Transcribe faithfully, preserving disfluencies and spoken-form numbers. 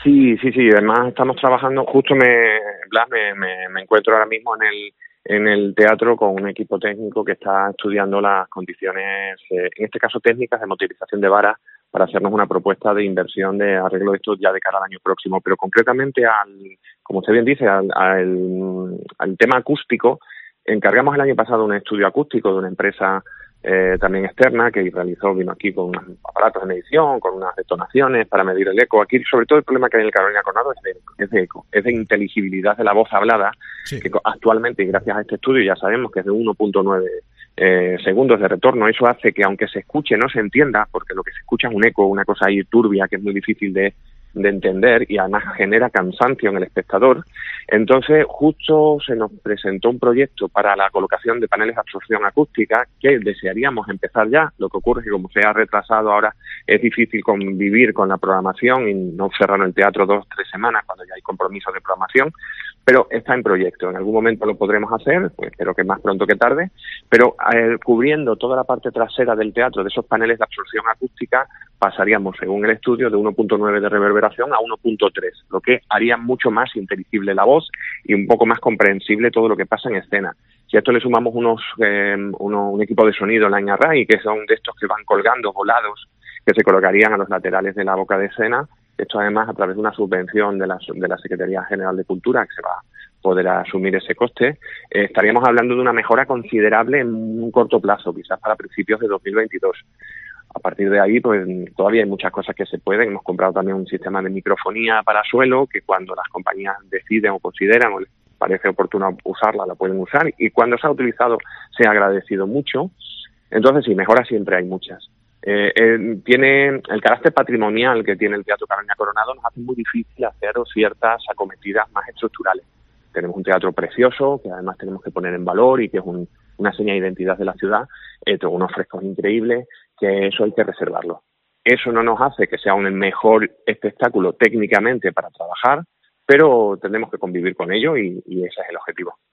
Sí, sí, sí. Además estamos trabajando, justo me, Blas, me, me, me encuentro ahora mismo en el en el teatro con un equipo técnico que está estudiando las condiciones, eh, en este caso técnicas, de movilización de varas para hacernos una propuesta de inversión de arreglo de esto ya de cara al año próximo. Pero concretamente, al, como usted bien dice, al, al, al tema acústico, encargamos el año pasado un estudio acústico de una empresa eh, también externa que realizó, vino aquí con unos aparatos de medición, con unas detonaciones para medir el eco. Aquí sobre todo el problema que hay en el Carolina Coronado es de, es de eco, es de inteligibilidad de la voz hablada, Sí. que actualmente, y gracias a este estudio, ya sabemos que es de uno punto nueve eh, segundos de retorno. Eso hace que aunque se escuche no se entienda, porque lo que se escucha es un eco, una cosa ahí turbia que es muy difícil de de entender y además genera cansancio en el espectador. Entonces, justo se nos presentó un proyecto para la colocación de paneles de absorción acústica que desearíamos empezar ya. Lo que ocurre es que como se ha retrasado ahora, es difícil convivir con la programación y no cerrar el teatro dos o tres semanas cuando ya hay compromisos de programación, pero está en proyecto. En algún momento lo podremos hacer, pues espero que más pronto que tarde, pero eh, cubriendo toda la parte trasera del teatro de esos paneles de absorción acústica, pasaríamos, según el estudio, de uno punto nueve de reverberación a uno punto tres, lo que haría mucho más inteligible la voz y un poco más comprensible todo lo que pasa en escena. Si a esto le sumamos unos, eh, uno, un equipo de sonido Line Array, que son de estos que van colgando, volados, que se colocarían a los laterales de la boca de escena, esto además a través de una subvención de la, de la Secretaría General de Cultura, que se va a poder asumir ese coste, eh, estaríamos hablando de una mejora considerable en un corto plazo, quizás para principios de dos mil veintidós. A partir de ahí, pues todavía hay muchas cosas que se pueden. Hemos comprado también un sistema de microfonía para suelo, que cuando las compañías deciden o consideran o les parece oportuno usarla, la pueden usar. Y cuando se ha utilizado, se ha agradecido mucho. Entonces, sí, mejoras siempre hay muchas. Eh, eh, tiene el carácter patrimonial que tiene el Teatro Carolina Coronado, nos hace muy difícil hacer ciertas acometidas más estructurales. Tenemos un teatro precioso, que además tenemos que poner en valor y que es un, una seña de identidad de la ciudad, eh, tengo unos frescos increíbles, que eso hay que reservarlo. Eso no nos hace que sea un mejor espectáculo técnicamente para trabajar, pero tenemos que convivir con ello y, y ese es el objetivo.